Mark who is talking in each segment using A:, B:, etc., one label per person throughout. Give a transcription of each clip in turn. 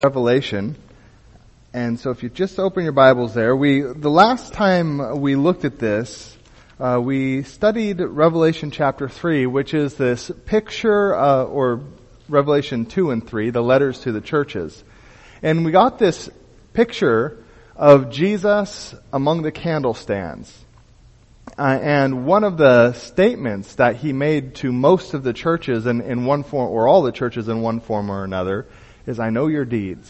A: Revelation. And so if you just open your Bibles there, the last time we looked at this, we studied Revelation chapter 3, which is this picture, or Revelation 2 and 3, the letters to the churches. And we got this picture of Jesus among the candlestands. And one of the statements that he made to most of the churches in one form, or all the churches in one form or another, is, I know your deeds.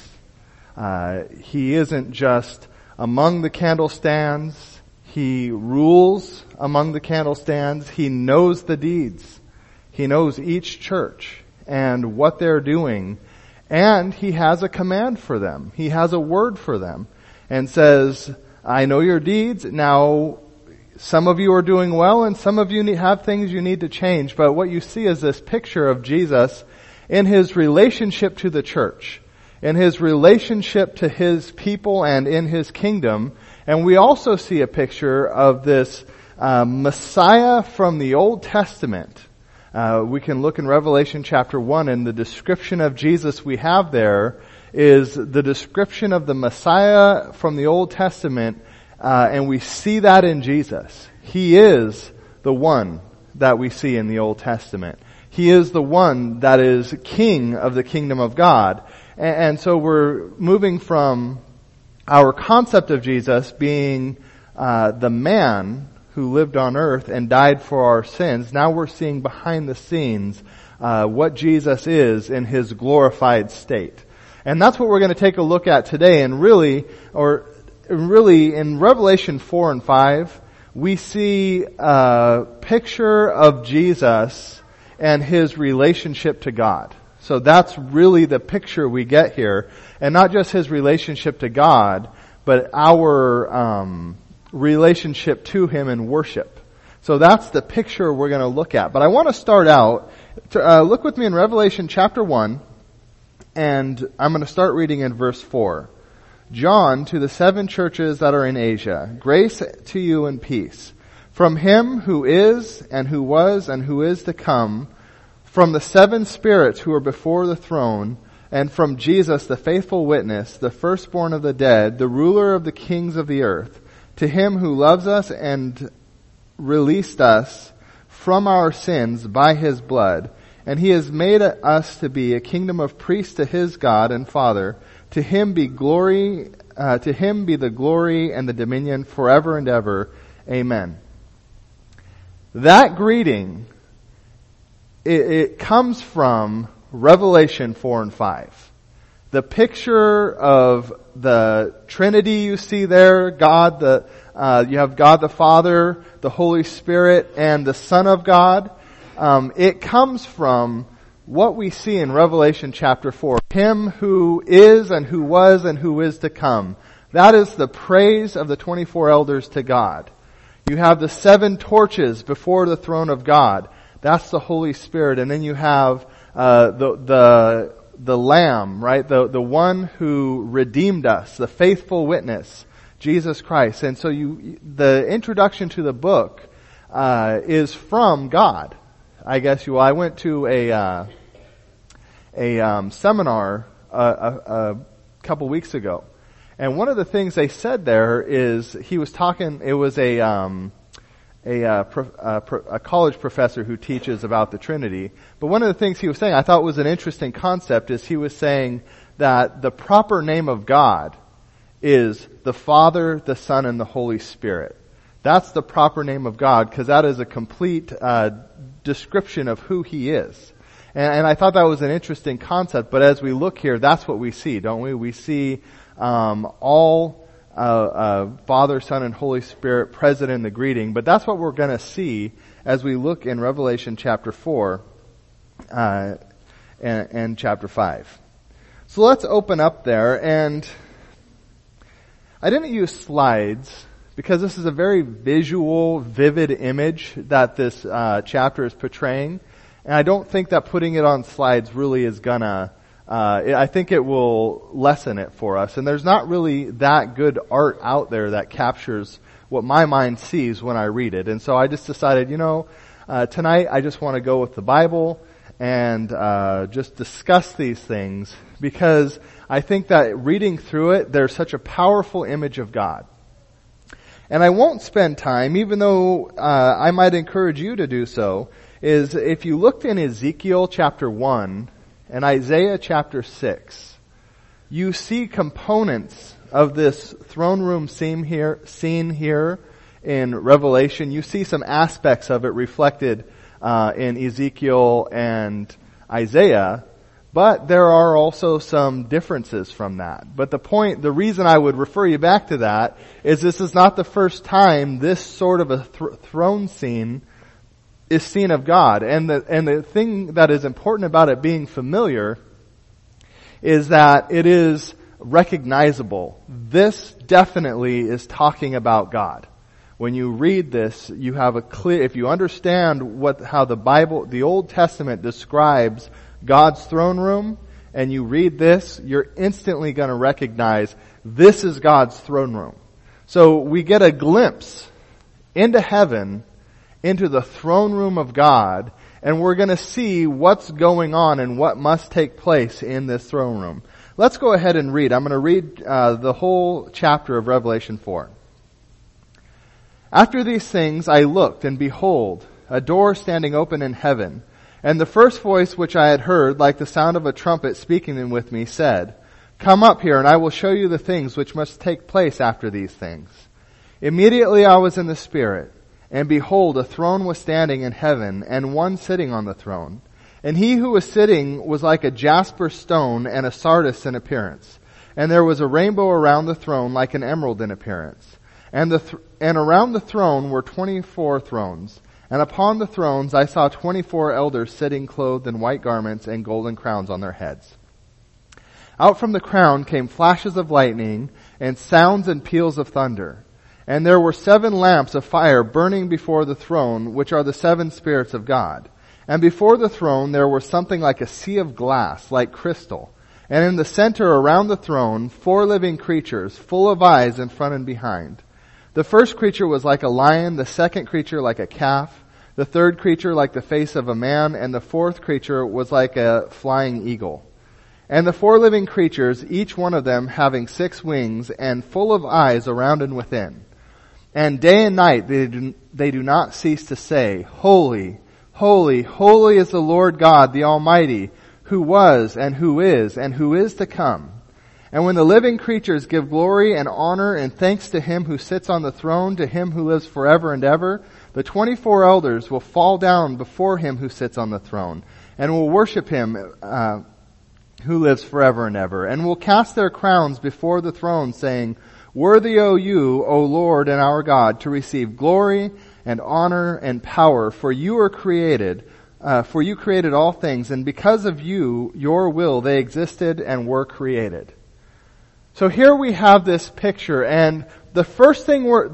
A: He isn't just among the candlestands. He rules among the candlestands. He knows the deeds. He knows each church and what they're doing. And he has a command for them. He has a word for them and says, I know your deeds. Now, some of you are doing well and some of you have things you need to change. But what you see is this picture of Jesus in his relationship to the church, in his relationship to his people and in his kingdom. And we also see a picture of this Messiah from the Old Testament. We can look in Revelation chapter 1, and the description of Jesus we have there is the description of the Messiah from the Old Testament, and we see that in Jesus. He is the one that we see in the Old Testament. He is the one that is king of the kingdom of God. And so we're moving from our concept of Jesus being the man who lived on earth and died for our sins. Now we're seeing behind the scenes what Jesus is in his glorified state. And that's what we're going to take a look at today. And really in Revelation 4 and 5, we see a picture of Jesus and his relationship to God. So that's really the picture we get here. And not just his relationship to God, but our relationship to him in worship. So that's the picture we're going to look at. But I want to start out, look with me in Revelation chapter 1, and I'm going to start reading in verse 4. John, to the 7 churches that are in Asia, grace to you and peace. From him who is, and who was, and who is to come, from the 7 spirits who are before the throne, and from Jesus, the faithful witness, the firstborn of the dead, the ruler of the kings of the earth, to him who loves us and released us from our sins by his blood, and he has made us to be a kingdom of priests to his God and Father. To him be glory, to him be the glory and the dominion forever and ever. Amen. That greeting, it comes from Revelation 4 and 5. The picture of the Trinity you see there, you have God the Father, the Holy Spirit, and the Son of God. It comes from what we see in Revelation chapter 4. Him who is and who was and who is to come. That is the praise of the 24 elders to God. You have the 7 torches before the throne of God. That's the Holy Spirit. And then you have the Lamb, right? The one who redeemed us, the faithful witness, Jesus Christ. And so the introduction to the book is from God. I went to a seminar a couple weeks ago. And one of the things they said there is he was talking. It was a college professor who teaches about the Trinity. But one of the things he was saying, I thought was an interesting concept, is he was saying that the proper name of God is the Father, the Son, and the Holy Spirit. That's the proper name of God, because that is a complete description of who he is. And I thought that was an interesting concept. But as we look here, that's what we see, don't we? We see all Father, Son, and Holy Spirit present in the greeting. But that's what we're going to see as we look in Revelation chapter 4 and chapter 5. So let's open up there. And I didn't use slides because this is a very visual, vivid image that this chapter is portraying. And I don't think that putting it on slides really is gonna, I think it will lessen it for us. And there's not really that good art out there that captures what my mind sees when I read it. And so I just decided, tonight I just want to go with the Bible and just discuss these things because I think that reading through it, there's such a powerful image of God. And I won't spend time, even though I might encourage you to do so, is if you looked in Ezekiel chapter 1 and Isaiah chapter 6, you see components of this throne room scene here in Revelation. You see some aspects of it reflected in Ezekiel and Isaiah, but there are also some differences from that. But the reason I would refer you back to that is this is not the first time this sort of a throne scene is seen of God. And the thing that is important about it being familiar is that it is recognizable. This definitely is talking about God. When you read this, you have a clear, if you understand how the Bible, the Old Testament describes God's throne room, and you read this, you're instantly going to recognize this is God's throne room. So we get a glimpse into heaven, into the throne room of God, and we're going to see what's going on and what must take place in this throne room. Let's go ahead and read. I'm going to read the whole chapter of Revelation 4. After these things I looked, and behold, a door standing open in heaven. And the first voice which I had heard, like the sound of a trumpet speaking with me, said, Come up here, and I will show you the things which must take place after these things. Immediately I was in the Spirit, and behold, a throne was standing in heaven, and one sitting on the throne. And he who was sitting was like a jasper stone and a sardius in appearance. And there was a rainbow around the throne like an emerald in appearance. And around the throne were 24 thrones. And upon the thrones I saw 24 elders sitting clothed in white garments and golden crowns on their heads. Out from the crown came flashes of lightning and sounds and peals of thunder. And there were 7 lamps of fire burning before the throne, which are the 7 spirits of God. And before the throne there was something like a sea of glass, like crystal. And in the center around the throne, 4 living creatures, full of eyes in front and behind. The first creature was like a lion, the second creature like a calf, the third creature like the face of a man, and the fourth creature was like a flying eagle. And the 4 living creatures, each one of them having 6 wings and full of eyes around and within. And day and night they do not cease to say, Holy, holy, holy is the Lord God, the Almighty, who was and who is to come. And when the living creatures give glory and honor and thanks to Him who sits on the throne, to Him who lives forever and ever, the 24 elders will fall down before Him who sits on the throne, and will worship Him who lives forever and ever, and will cast their crowns before the throne, saying, Worthy are you, O Lord and our God, to receive glory and honor and power, for you created all things, and because of you, your will, they existed and were created. So here we have this picture, and the first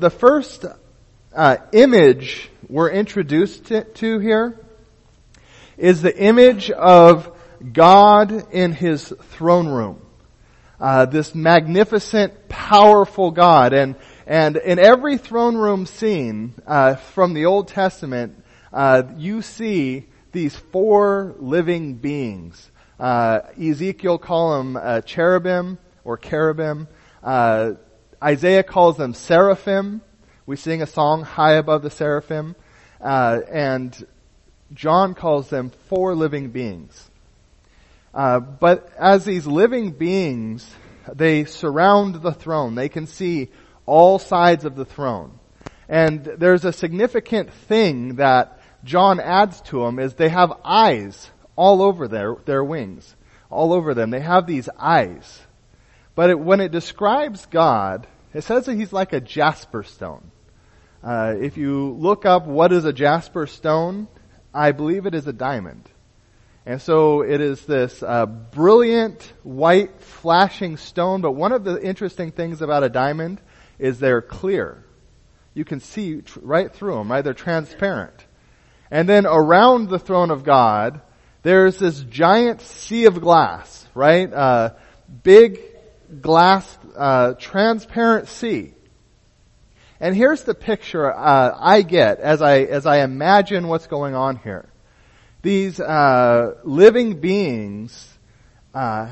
A: image we're introduced to here is the image of God in His throne room. This magnificent, powerful God. And in every throne room scene from the Old Testament, you see these 4 living beings. Ezekiel calls them cherubim or cherubim. Isaiah calls them seraphim. We sing a song, High Above the Seraphim. And John calls them 4 living beings. But as these living beings, they surround the throne. They can see all sides of the throne. And there's a significant thing that John adds to them is they have eyes all over their wings. All over them. They have these eyes. But when it describes God, it says that He's like a jasper stone. If you look up what is a jasper stone, I believe it is a diamond. And so it is this brilliant, white, flashing stone. But one of the interesting things about a diamond is they're clear. You can see right through them, right? They're transparent. And then around the throne of God, there's this giant sea of glass, right? Big glass, transparent sea. And here's the picture I get as I imagine what's going on here. These living beings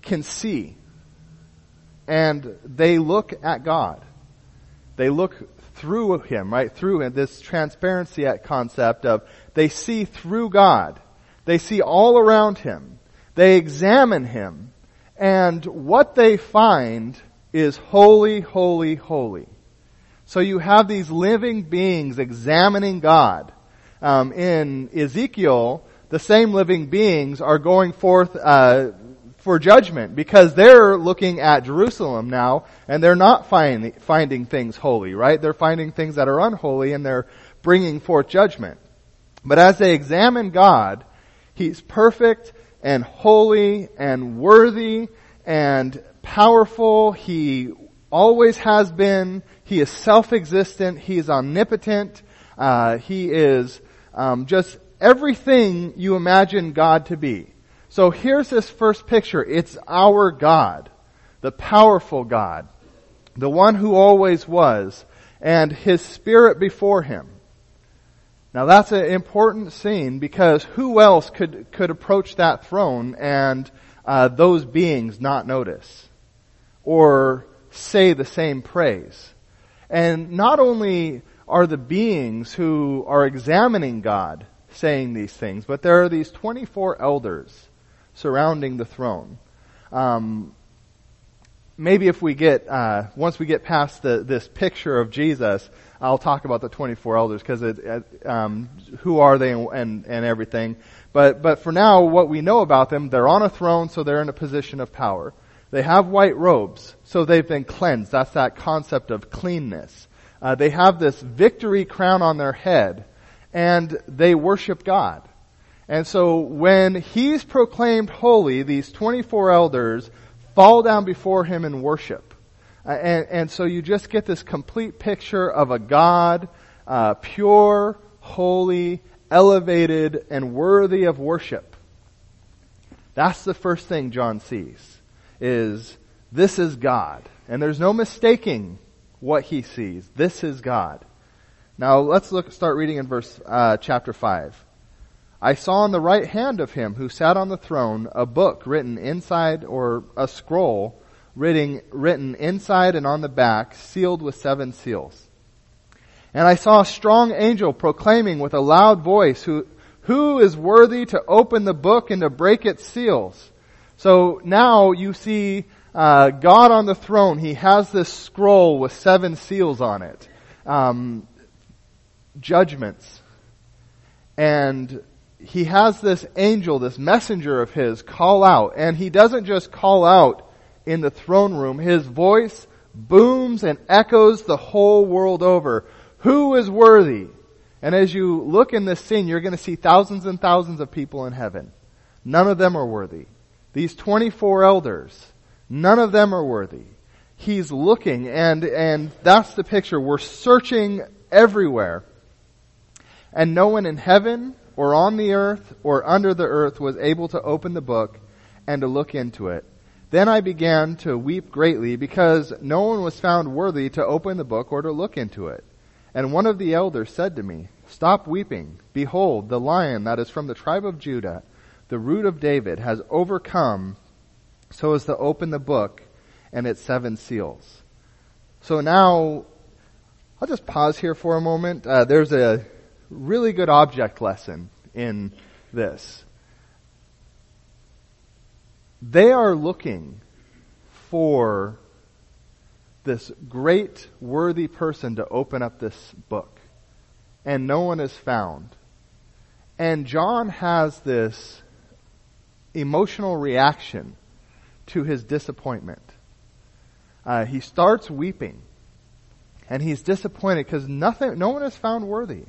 A: can see. And they look at God. They look through Him, right? Through this transparency concept of they see through God. They see all around Him. They examine Him. And what they find is holy, holy, holy. So you have these living beings examining God. In Ezekiel, the same living beings are going forth for judgment because they're looking at Jerusalem now and they're not finding things holy, right? They're finding things that are unholy and they're bringing forth judgment. But as they examine God, He's perfect and holy and worthy and powerful. He always has been. He is self-existent. He is omnipotent. He is just everything you imagine God to be. So here's this first picture. It's our God, the powerful God, the one who always was, and His Spirit before Him. Now that's an important scene because who else could approach that throne and those beings not notice or say the same praise? And not only are the beings who are examining God saying these things, but there are these 24 elders surrounding the throne. Maybe if we get once we get past this picture of Jesus, I'll talk about the 24 elders because who are they and everything. But for now, what we know about them, they're on a throne, so they're in a position of power. They have white robes, so they've been cleansed. That's that concept of cleanness. They have this victory crown on their head, and they worship God. And so when He's proclaimed holy, these 24 elders fall down before Him in worship. And so you just get this complete picture of a God, pure, holy, elevated, and worthy of worship. That's the first thing John sees, is this is God. And there's no mistaking what he sees. This is God. Now let's start reading in chapter 5. I saw on the right hand of Him who sat on the throne a book written inside, or a scroll written inside and on the back, sealed with 7 seals. And I saw a strong angel proclaiming with a loud voice, who is worthy to open the book and to break its seals? So now you see God on the throne. He has this scroll with 7 seals on it. Judgments. And He has this angel, this messenger of His, call out. And He doesn't just call out in the throne room. His voice booms and echoes the whole world over. Who is worthy? And as you look in this scene, you're going to see thousands and thousands of people in heaven. None of them are worthy. These 24 elders, none of them are worthy. He's looking, and that's the picture. We're searching everywhere. And no one in heaven or on the earth or under the earth was able to open the book and to look into it. Then I began to weep greatly because no one was found worthy to open the book or to look into it. And one of the elders said to me, "Stop weeping. Behold, the Lion that is from the tribe of Judah, the root of David, has overcome so as to open the book and its 7 seals." So now, I'll just pause here for a moment. There's a really good object lesson in this. They are looking for this great, worthy person to open up this book. And no one is found. And John has this emotional reaction to his disappointment. He starts weeping. And he's disappointed because no one is found worthy.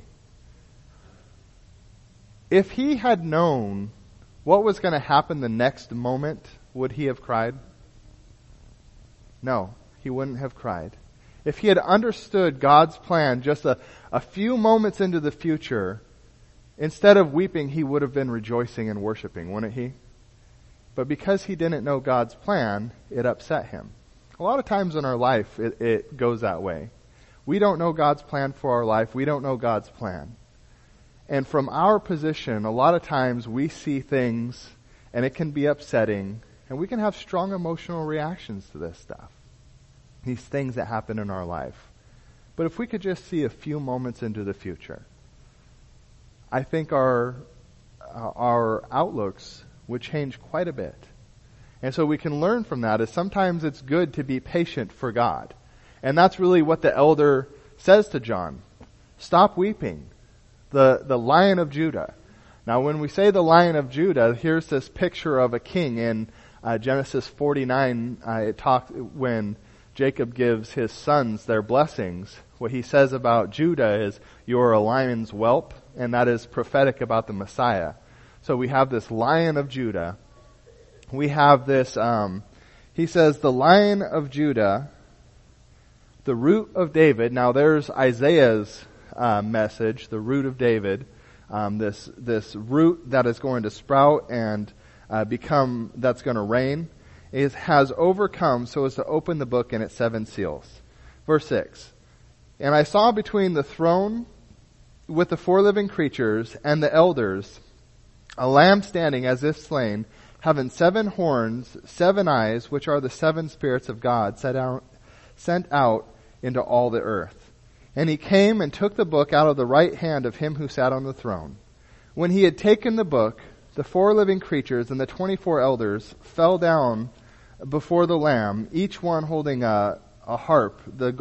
A: If he had known what was going to happen the next moment, would he have cried? No, he wouldn't have cried. If he had understood God's plan just a few moments into the future, instead of weeping, he would have been rejoicing and worshiping, wouldn't he? But because he didn't know God's plan, it upset him. A lot of times in our life, it goes that way. We don't know God's plan for our life. We don't know God's plan. And from our position, a lot of times we see things and it can be upsetting And we can have strong emotional reactions to this stuff, these things that happen in our life. But if we could just see a few moments into the future, I think our outlooks would change quite a bit. And so we can learn from that is sometimes it's good to be patient for God. And that's really what the elder says to John. Stop weeping. The Lion of Judah. Now when we say the Lion of Judah, here's this picture of a king in Genesis 49. It talks when Jacob gives his sons their blessings. What he says about Judah is, "You're a lion's whelp," and that is prophetic about the Messiah. So we have this Lion of Judah. We have this, he says, the Lion of Judah, the root of David. Now there's Isaiah's message, the root of David, this root that is going to sprout and that's going to reign, has overcome so as to open the book and its 7 seals. Verse 6, "And I saw between the throne with the 4 living creatures and the elders a lamb standing as if slain, having 7 horns, 7 eyes, which are the 7 spirits of God sent out into all the earth. And he came and took the book out of the right hand of him who sat on the throne. When he had taken the book, the 4 living creatures and the 24 elders fell down before the Lamb, each one holding a harp,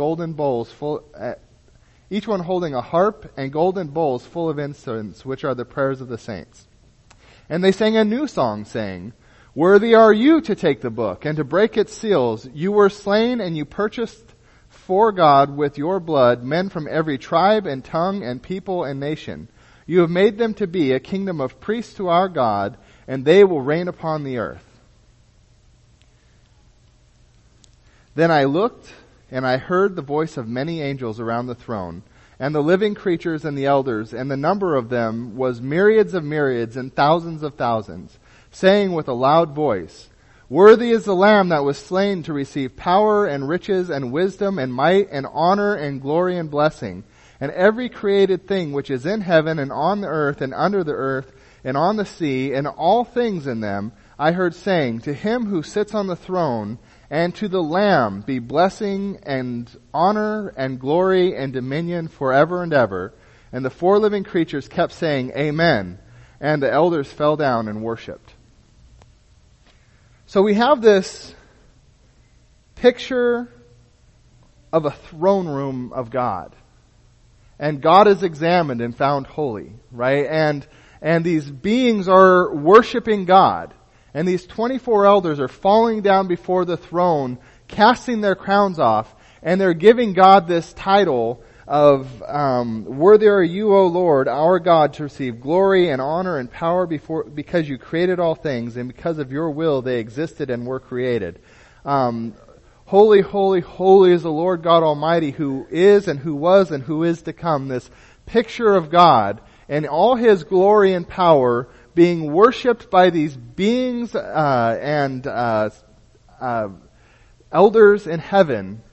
A: each one holding a harp and golden bowls full of incense, which are the prayers of the saints. And they sang a new song, saying, 'Worthy are you to take the book and to break its seals. You were slain and you purchased for God with your blood men from every tribe and tongue and people and nation. You have made them to be a kingdom of priests to our God, and they will reign upon the earth.' Then I looked, and I heard the voice of many angels around the throne, and the living creatures and the elders, and the number of them was myriads of myriads and thousands of thousands, saying with a loud voice, 'Worthy is the Lamb that was slain to receive power and riches and wisdom and might and honor and glory and blessing. And every created thing which is in heaven and on the earth and under the earth and on the sea and all things in them, I heard saying, to him who sits on the throne and to the Lamb be blessing and honor and glory and dominion forever and ever.' And the 4 living creatures kept saying, 'Amen.' And the elders fell down and worshipped." So we have this picture of a throne room of God. And God is examined and found holy, right? And these beings are worshiping God. And these 24 elders are falling down before the throne, casting their crowns off, and they're giving God this title of, "Worthy are you, O Lord, our God, to receive glory and honor and power because you created all things, and because of your will they existed and were created. Holy, holy, holy is the Lord God Almighty, who is and who was and who is to come." This picture of God and all His glory and power being worshipped by these beings and elders in heaven.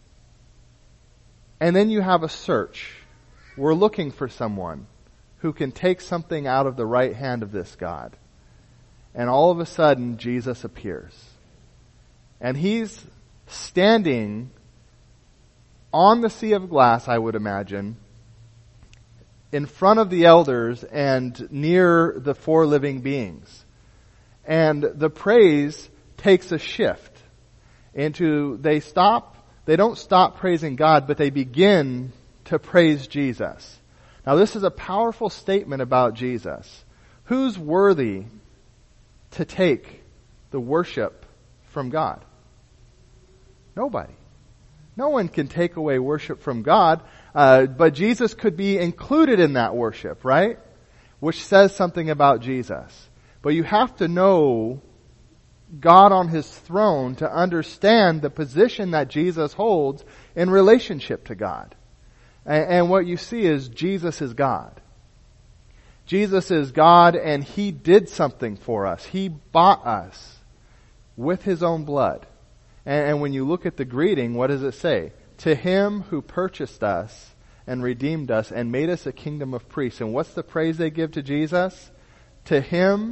A: And then you have a search. We're looking for someone who can take something out of the right hand of this God. And all of a sudden, Jesus appears. And He's standing on the sea of glass, I would imagine, in front of the elders and near the 4 living beings. And the praise takes a shift into, they don't stop praising God, but they begin to praise Jesus. Now this is a powerful statement about Jesus. Who's worthy to take the worship from God? Nobody. No one can take away worship from God, but Jesus could be included in that worship, right? Which says something about Jesus. But you have to know God on His throne to understand the position that Jesus holds in relationship to God. And what you see is Jesus is God. Jesus is God, and He did something for us. He bought us with His own blood. And when you look at the greeting, what does it say? To Him who purchased us and redeemed us and made us a kingdom of priests. And what's the praise they give to Jesus? To Him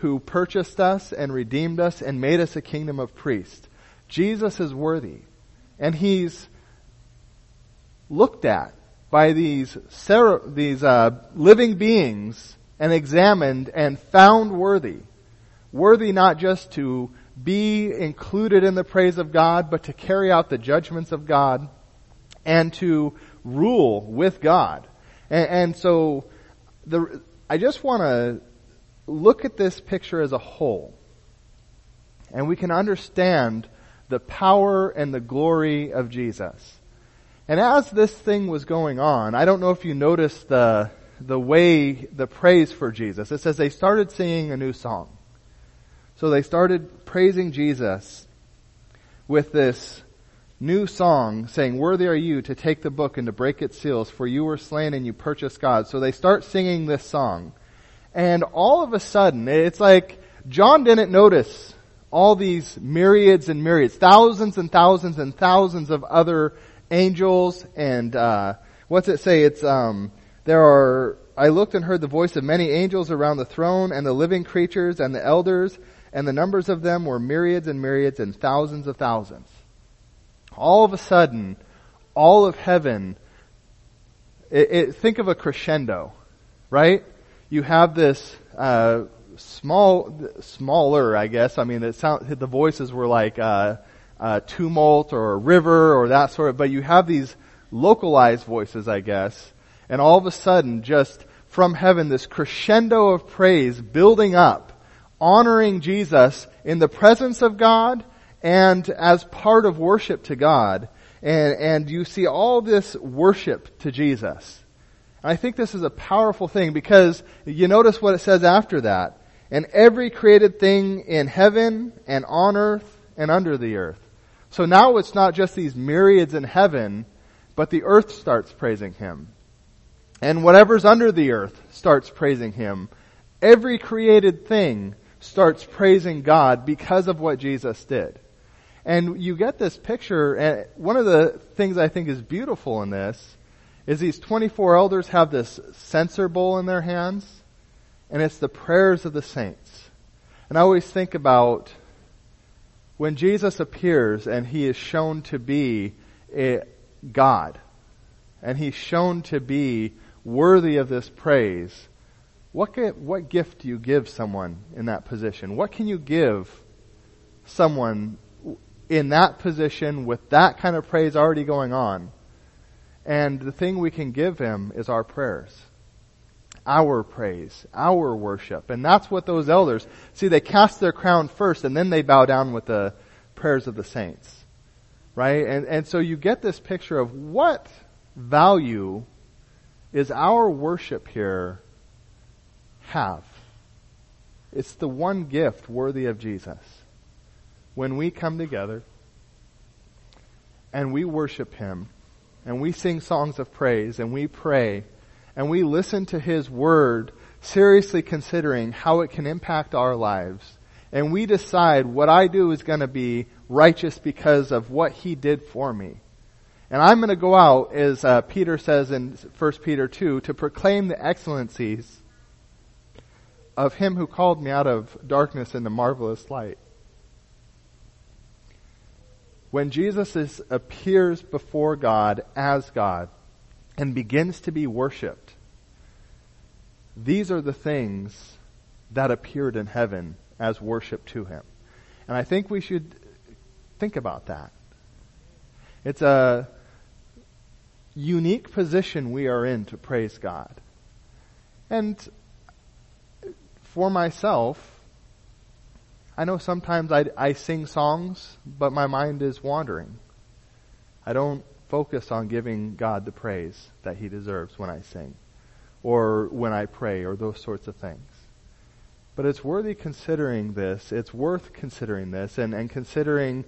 A: who purchased us and redeemed us and made us a kingdom of priests. Jesus is worthy. And he's looked at by these living beings and examined and found worthy. Worthy not just to be included in the praise of God, but to carry out the judgments of God and to rule with God. And so I just want to look at this picture as a whole. And we can understand the power and the glory of Jesus. And as this thing was going on, I don't know if you noticed the praise for Jesus. It says they started singing a new song. So they started praising Jesus with this new song saying, "Worthy are you to take the book and to break its seals, for you were slain and you purchased God." So they start singing this song. And all of a sudden, it's like John didn't notice all these myriads and myriads, thousands and thousands and thousands of other angels. And what's it say? It's I looked and heard the voice of many angels around the throne and the living creatures and the elders, and the numbers of them were myriads and myriads and thousands of thousands. All of a sudden, all of heaven, think of a crescendo, right? You have this smaller, I guess. I mean, the voices were like a tumult or a river or that sort of, but you have these localized voices, I guess. And all of a sudden, just from heaven, this crescendo of praise building up, honoring Jesus in the presence of God and as part of worship to God. And you see all this worship to Jesus. And I think this is a powerful thing because you notice what it says after that. And every created thing in heaven and on earth and under the earth. So now it's not just these myriads in heaven, but the earth starts praising Him. And whatever's under the earth starts praising Him. Every created thing starts praising God because of what Jesus did. And you get this picture, and one of the things I think is beautiful in this is these 24 elders have this censer bowl in their hands, and it's the prayers of the saints. And I always think about when Jesus appears and He is shown to be God, and He's shown to be worthy of this praise. What gift do you give someone in that position? What can you give someone in that position with that kind of praise already going on? And the thing we can give Him is our prayers, our praise, our worship. And that's what those elders, see, they cast their crown first and then they bow down with the prayers of the saints. Right? And so you get this picture of what value is our worship here have. It's the one gift worthy of Jesus. When we come together and we worship Him and we sing songs of praise and we pray and we listen to His Word, seriously considering how it can impact our lives, and we decide what I do is going to be righteous because of what He did for me. And I'm going to go out, as Peter says in 1 Peter 2, to proclaim the excellencies of Him who called me out of darkness into marvelous light. When Jesus appears before God as God and begins to be worshipped, these are the things that appeared in heaven as worship to Him. And I think we should think about that. It's a unique position we are in to praise God. And for myself, I know sometimes I sing songs, but my mind is wandering. I don't focus on giving God the praise that He deserves when I sing, or when I pray, or those sorts of things. But it's worthy considering this. It's worth considering this, and considering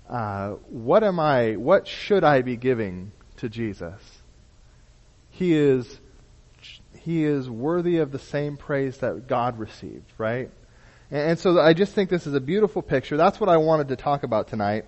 A: what should I be giving to Jesus? He is worthy of the same praise that God received, right? And so I just think this is a beautiful picture. That's what I wanted to talk about tonight.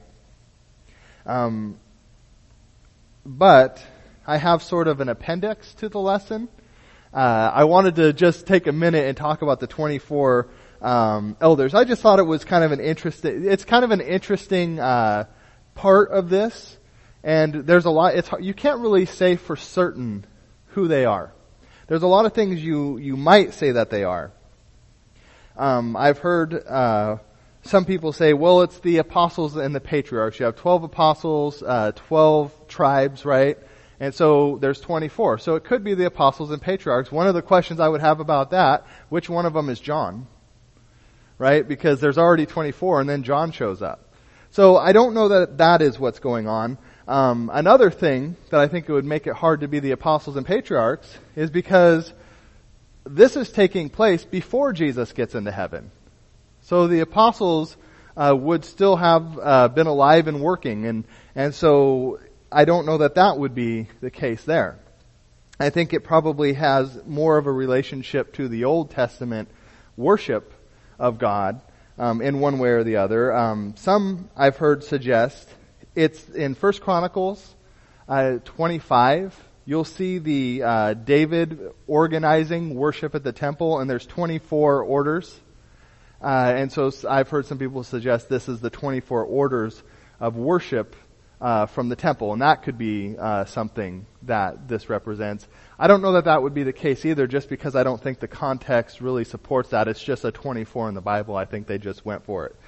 A: But I have sort of an appendix to the lesson. I wanted to just take a minute and talk about the 24 elders. I just thought it was kind of an interesting part of this. And there's a lot, you can't really say for certain who they are. There's a lot of things you might say that they are. I've heard, some people say, well, it's the apostles and the patriarchs. You have 12 apostles, 12 tribes, right? And so there's 24. So it could be the apostles and patriarchs. One of the questions I would have about that, which one of them is John? Right? Because there's already 24 and then John shows up. So I don't know that that is what's going on. Another thing that I think it would make it hard to be the apostles and patriarchs is because this is taking place before Jesus gets into heaven. So the apostles would still have been alive and working, and so I don't know that that would be the case there. I think it probably has more of a relationship to the Old Testament worship of God in one way or the other. Some I've heard suggest it's in 1 Chronicles 25. You'll see the David organizing worship at the temple, and there's 24 orders. And so I've heard some people suggest this is the 24 orders of worship from the temple, and that could be something that this represents. I don't know that that would be the case either, just because I don't think the context really supports that. It's just a 24 in the Bible. I think they just went for it.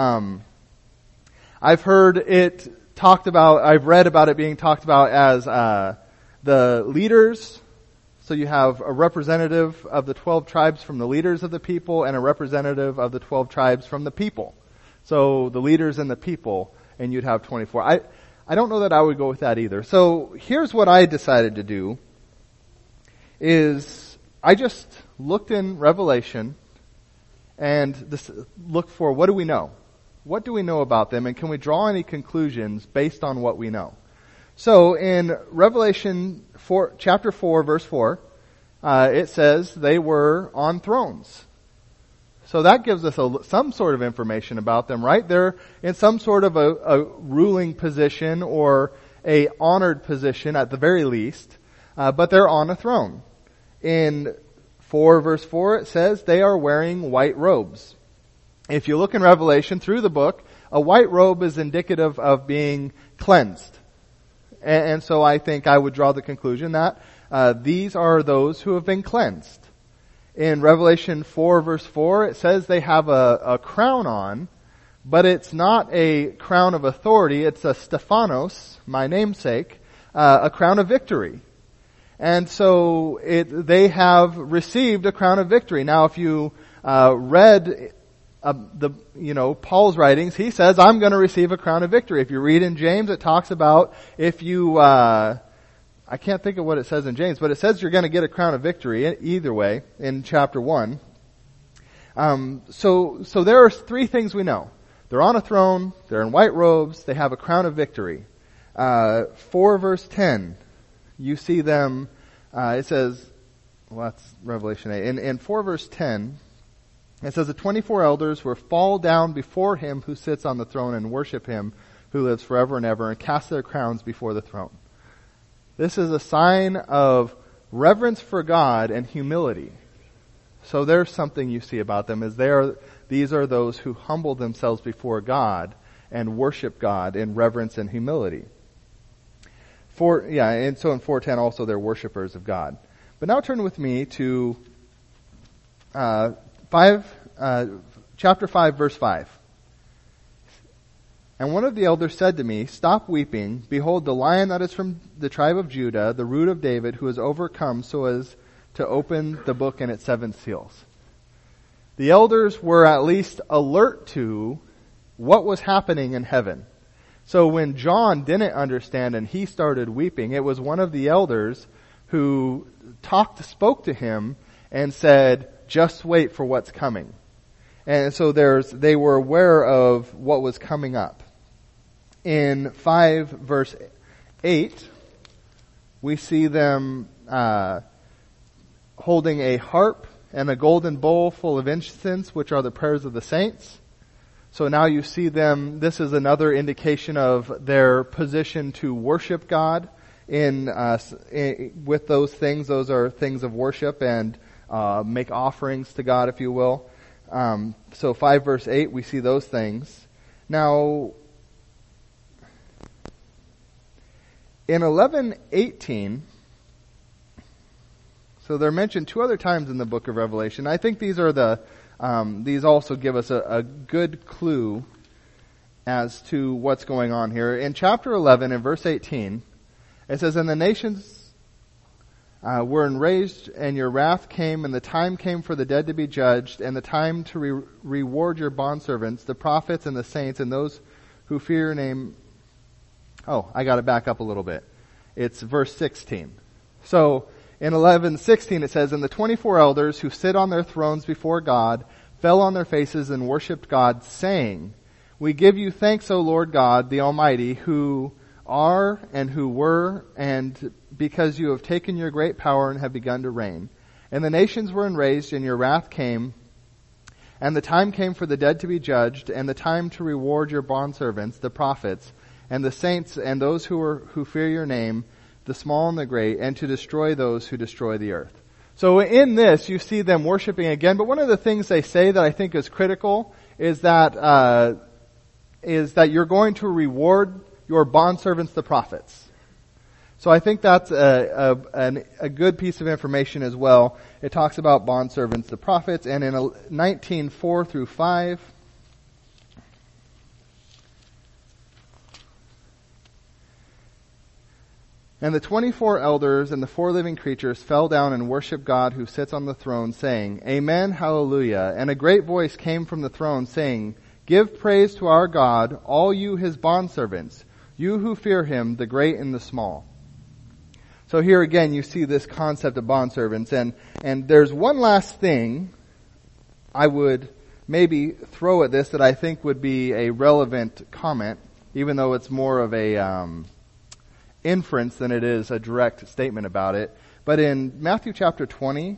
A: I've heard it talked about, I've read about it being talked about as the leaders. So you have a representative of the 12 tribes from the leaders of the people and a representative of the 12 tribes from the people. So the leaders and the people, and you'd have 24. I don't know that I would go with that either. So here's what I decided to do is I just looked in Revelation and looked for what do we know? What do we know about them, and can we draw any conclusions based on what we know? So in Revelation 4, chapter 4, verse 4, it says they were on thrones. So that gives us some sort of information about them, right? They're in some sort of a ruling position or a honored position at the very least, but they're on a throne. In 4 verse 4, it says they are wearing white robes. If you look in Revelation through the book, a white robe is indicative of being cleansed. And so I think I would draw the conclusion that these are those who have been cleansed. In Revelation 4 verse 4, it says they have a crown on, but it's not a crown of authority. It's a Stephanos, my namesake, a crown of victory. And so they have received a crown of victory. Now, if you read Paul's writings, he says, I'm going to receive a crown of victory. If you read in James, it talks about if you, I can't think of what it says in James, but it says you're going to get a crown of victory either way in chapter 1. So there are three things we know. They're on a throne, they're in white robes, they have a crown of victory. 4 verse 10, you see them, it says, well, that's Revelation 8. In 4 verse 10, it says the 24 elders will fall down before him who sits on the throne and worship him who lives forever and ever and cast their crowns before the throne. This is a sign of reverence for God and humility. So there's something you see about them is these are those who humble themselves before God and worship God in reverence and humility. And so in 4:10 also they're worshipers of God. But now turn with me to chapter 5, verse 5. And one of the elders said to me, stop weeping. Behold, the Lion that is from the tribe of Judah, the root of David, who has overcome so as to open the book and its 7 seals. The elders were at least alert to what was happening in heaven. So when John didn't understand and he started weeping, it was one of the elders who spoke to him and said, just wait for what's coming. And so they were aware of what was coming up. In 5 verse 8, we see them holding a harp and a golden bowl full of incense, which are the prayers of the saints. So now you see them, this is another indication of their position to worship God with those things. Those are things of worship and make offerings to God, if you will. So 5 verse 8, we see those things. Now, in 11:18, so they're mentioned 2 other times in the book of Revelation. I think these are these also give us a good clue as to what's going on here. In chapter 11, in verse 18, it says, "And the nations were enraged, and your wrath came, and the time came for the dead to be judged, and the time to reward your bondservants, the prophets and the saints, and those who fear your name." Oh, I got to back up a little bit. It's verse 16. So, in 11:16 it says, "And the 24 elders who sit on their thrones before God fell on their faces and worshipped God, saying, 'We give you thanks, O Lord God, the Almighty, who are and who were, and because you have taken your great power and have begun to reign. And the nations were enraged, and your wrath came, and the time came for the dead to be judged, and the time to reward your bondservants, the prophets, and the saints, and those who fear your name, the small and the great, and to destroy those who destroy the earth.'" So in this, you see them worshiping again. But one of the things they say that I think is critical is that you're going to reward your bondservants, the prophets. So I think that's a good piece of information as well. It talks about bondservants, the prophets, and in 19:4 through 5. "And the 24 elders and the 4 living creatures fell down and worshiped God who sits on the throne, saying, 'Amen, hallelujah.' And a great voice came from the throne, saying, 'Give praise to our God, all you his bondservants, you who fear him, the great and the small.'" So here again you see this concept of bondservants, and there's one last thing I would maybe throw at this that I think would be a relevant comment, even though it's more of a inference than it is a direct statement about it. But in Matthew chapter 20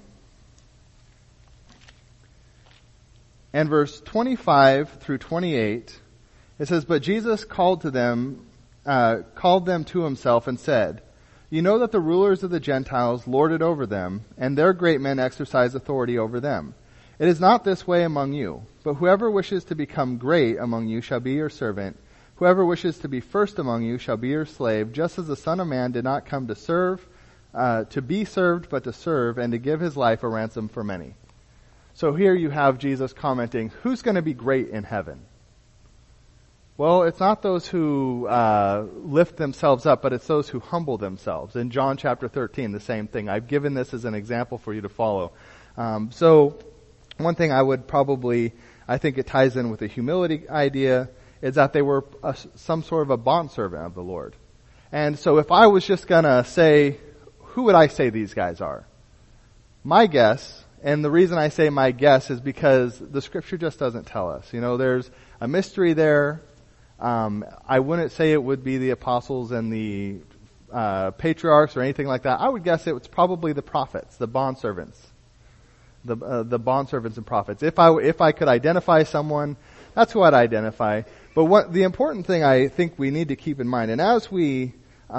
A: and verse 25 through 28, it says, "But Jesus called them to himself and said, 'You know that the rulers of the Gentiles lord it over them, and their great men exercise authority over them. It is not this way among you, but whoever wishes to become great among you shall be your servant. Whoever wishes to be first among you shall be your slave, just as the Son of Man did not come to be served, but to serve, and to give his life a ransom for many.'" So here you have Jesus commenting, who's going to be great in heaven? Well, it's not those who lift themselves up, but it's those who humble themselves. In John chapter 13, the same thing. I've given this as an example for you to follow. So one thing I think it ties in with the humility idea, is that they were some sort of a bondservant of the Lord. And so if I was just going to say, who would I say these guys are? My guess, and the reason I say my guess is because the scripture just doesn't tell us. There's a mystery there. I wouldn't say it would be the apostles and the patriarchs or anything like that. I would guess it was probably the prophets, the bondservants. The bondservants and prophets. If I could identify someone, that's who I'd identify. But the important thing I think we need to keep in mind, and as we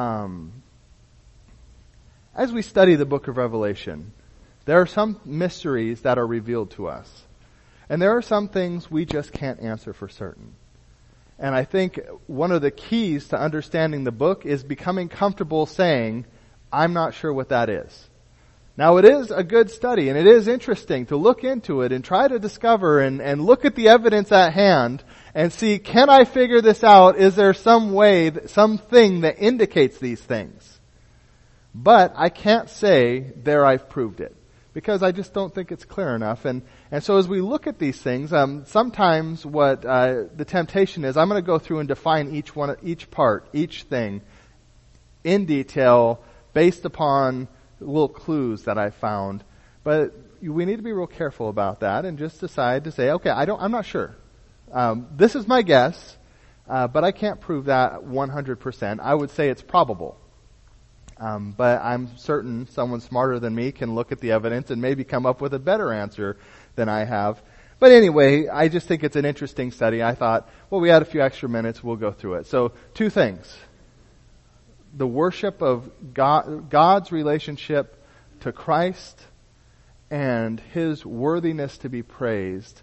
A: study the book of Revelation, there are some mysteries that are revealed to us. And there are some things we just can't answer for certain. And I think one of the keys to understanding the book is becoming comfortable saying, I'm not sure what that is. Now it is a good study, and it is interesting to look into it and try to discover and look at the evidence at hand and see, can I figure this out? Is there some way, something that indicates these things? But I can't say, there I've proved it, because I just don't think it's clear enough. And so as we look at these things, sometimes what the temptation is, I'm going to go through and define each part, each thing in detail based upon little clues that I found. But we need to be real careful about that and just decide to say, okay, I'm not sure. This is my guess, but I can't prove that 100%. I would say it's probable. But I'm certain someone smarter than me can look at the evidence and maybe come up with a better answer than I have. But anyway, I just think it's an interesting study. I thought, well, we had a few extra minutes, we'll go through it. So 2 things. The worship of God's relationship to Christ and His worthiness to be praised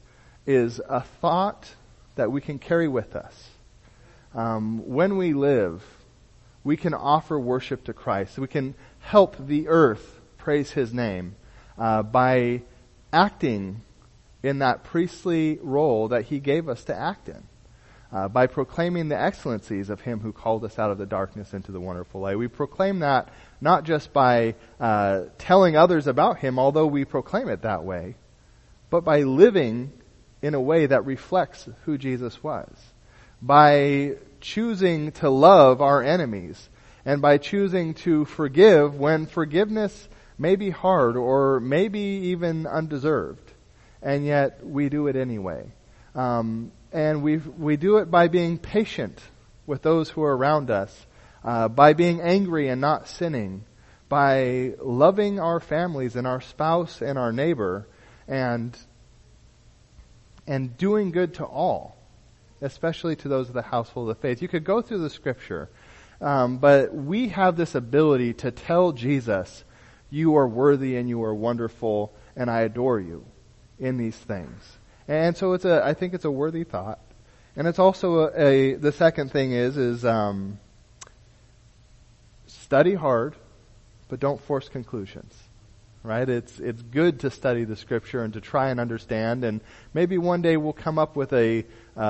A: is a thought that we can carry with us. When we live, we can offer worship to Christ. We can help the earth praise His name by acting in that priestly role that He gave us to act in. By proclaiming the excellencies of Him who called us out of the darkness into the wonderful light. We proclaim that not just by telling others about Him, although we proclaim it that way, but by living in a way that reflects who Jesus was. By choosing to love our enemies, and by choosing to forgive when forgiveness may be hard or maybe even undeserved, and yet we do it anyway. And we do it by being patient with those who are around us, by being angry and not sinning, by loving our families and our spouse and our neighbor, and doing good to all, especially to those of the household of faith. You could go through the scripture, but we have this ability to tell Jesus, you are worthy and you are wonderful and I adore you in these things. And so I think it's a worthy thought. And it's also the second thing is study hard, but don't force conclusions. Right? It's good to study the scripture and to try and understand, and maybe one day we'll come up with a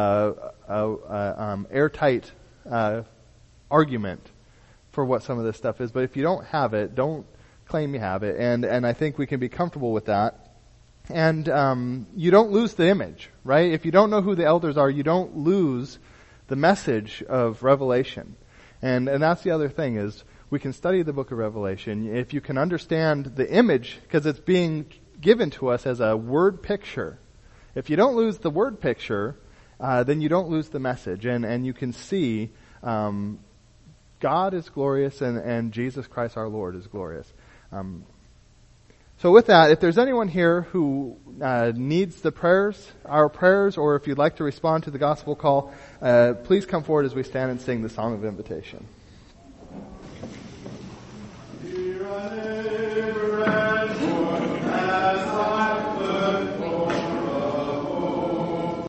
A: airtight argument for what some of this stuff is. But if you don't have it, don't claim you have it. And I think we can be comfortable with that. And you don't lose the image, right? If you don't know who the elders are, you don't lose the message of Revelation. And that's the other thing is we can study the book of Revelation. If you can understand the image, because it's being given to us as a word picture. If you don't lose the word picture, then you don't lose the message. And you can see God is glorious and Jesus Christ our Lord is glorious. So with that, if there's anyone here who needs our prayers, or if you'd like to respond to the gospel call, please come forward as we stand and sing the song of invitation.